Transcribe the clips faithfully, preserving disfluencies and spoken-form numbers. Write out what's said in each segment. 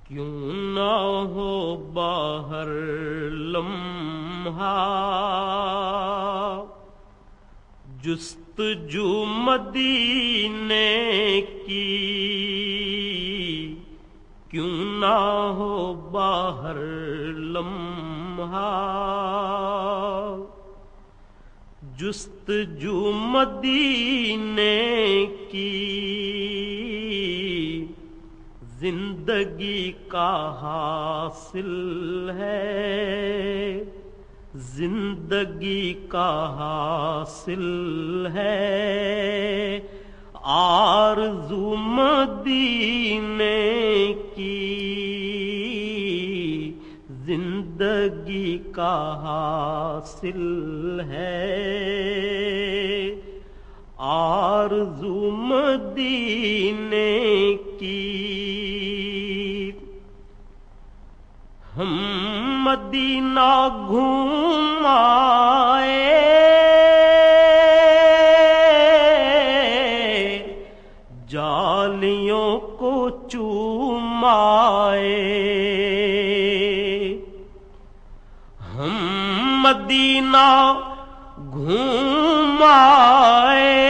کیوں نہ ہو باہر لمحہ جستجو مدینے کی، کیوں نہ ہو باہر لمحہ جستجو مدینے کی، زندگی کا حاصل ہے، زندگی کا حاصل ہے، آرزو مدینے کی، زندگی کا حاصل ہے، آرزو مدینے کی۔ ہم مدینہ گھوم آئے، جالیوں کو چوم آئے، ہم مدینہ گھوم آئے،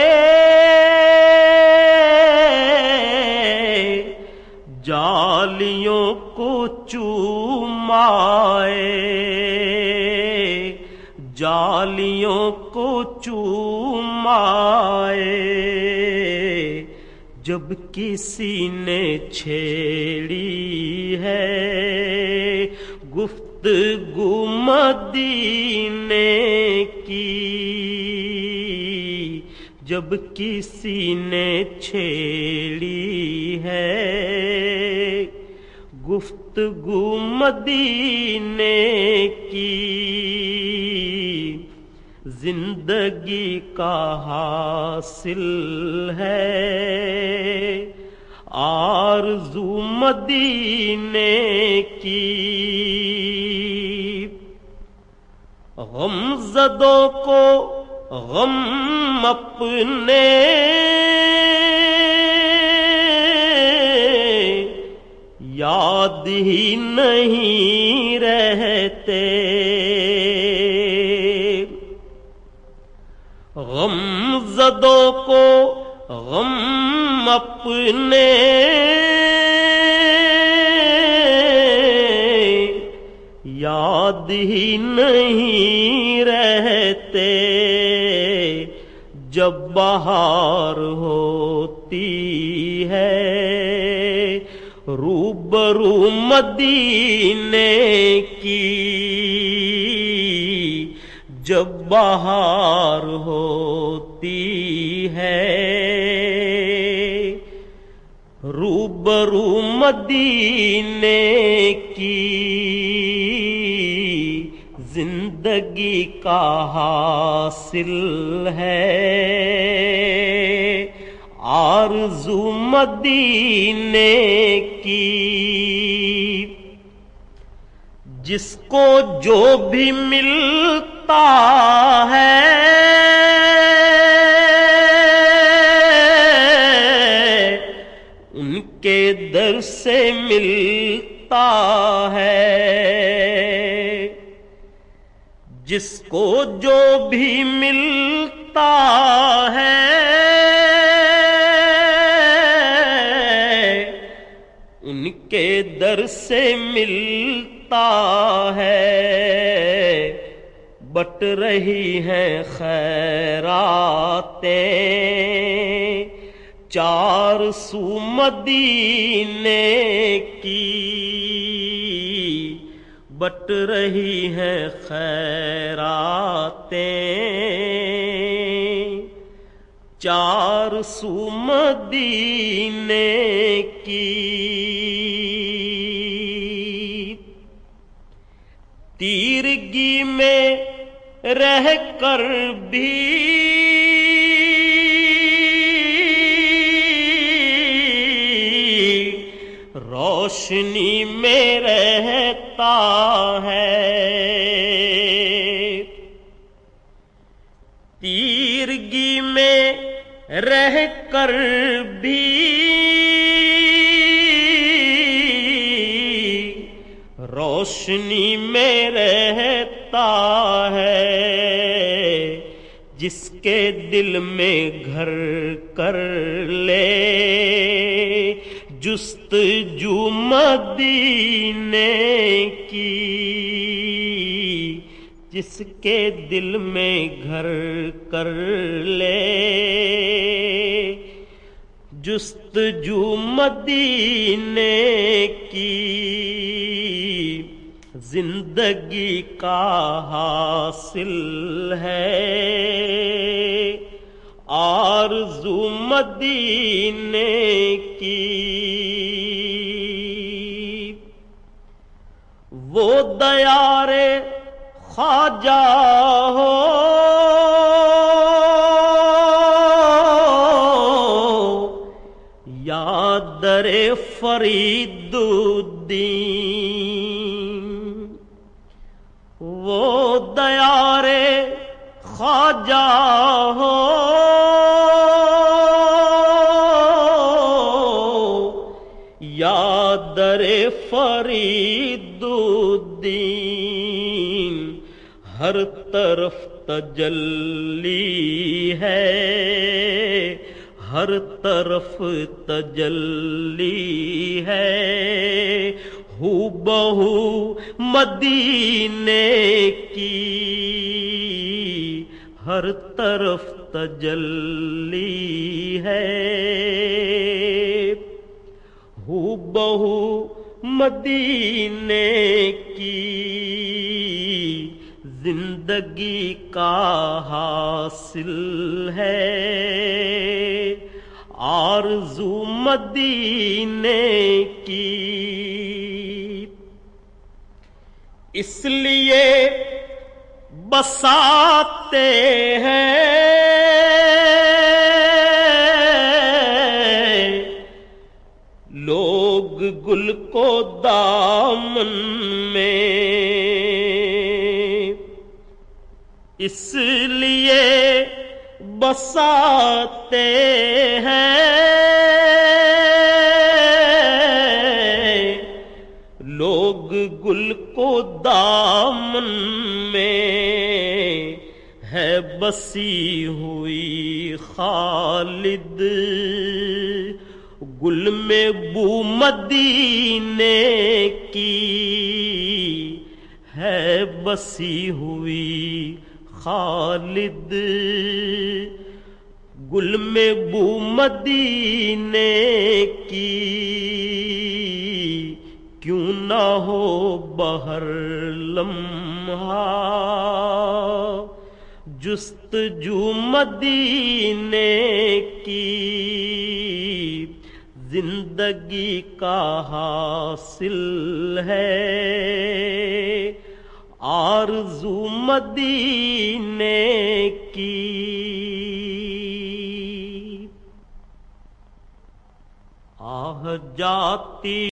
جالیوں کو چوم آئے، جالیوں کو چوم آئے، جب کسی نے چھیڑی ہے گفتگو مدینے کی، جب کسی نے چھیڑی ہے گفتگو مدینے کی، زندگی کا حاصل ہے، آرزو مدینے کی۔ غم زدوں کو غم اپنے یاد ہی نہیں رہتے، غم زدوں کو غم اپنے یاد ہی نہیں رہتے، جب بہار ہوتی ہے روبرو مدینے کی، جب بہار ہوتی ہے روبرو مدینے کی، زندگی کا حاصل ہے، آرزو مدینے کی۔ جس کو جو بھی ملتا ہے ان کے در سے ملتا ہے، جس کو جو بھی ملتا ہے ان کے در سے ملتا ہے، بٹ رہی ہیں خیراتیں چار سو مدینے کی، بٹ رہی ہیں خیراتیں چار سو مدینے کی۔ تیرگی میں رہ کر بھی روشنی میں رہتا ہے، تیرگی میں رہ کر بھی روشنی میں رہتا ہے، جس کے دل میں گھر کر لے جستجو مدینے کی، جس کے دل میں گھر کر لے جستجو مدینے کی، زندگی کا حاصل ہے آرزو مدینے کی۔ وہ دیار خواجہ ہو یا در فرید الدین، وہ دیار خواجہ ہو یا در فرید الدین، ہر طرف تجلی ہے، ہر طرف تجلی ہے، ہو بہو مدینے کی، ہر طرف تجلی ہے، ہو بہو مدینے کی، زندگی کا حاصل ہے آرزو مدینے کی۔ اس لیے بساتے ہیں لوگ گل کو دامن میں، اس لیے بساتے ہیں لوگ گل کو دامن میں، ہے بسی ہوئی خالد گل میں بو مدینے کی، ہے بسی ہوئی خالد گل میں بو مدینے کی، کیوں نہ ہو بہر لمحہ جستجو مدینے کی، زندگی کا حاصل ہے آرزو مدینے کی۔ آہ جاتی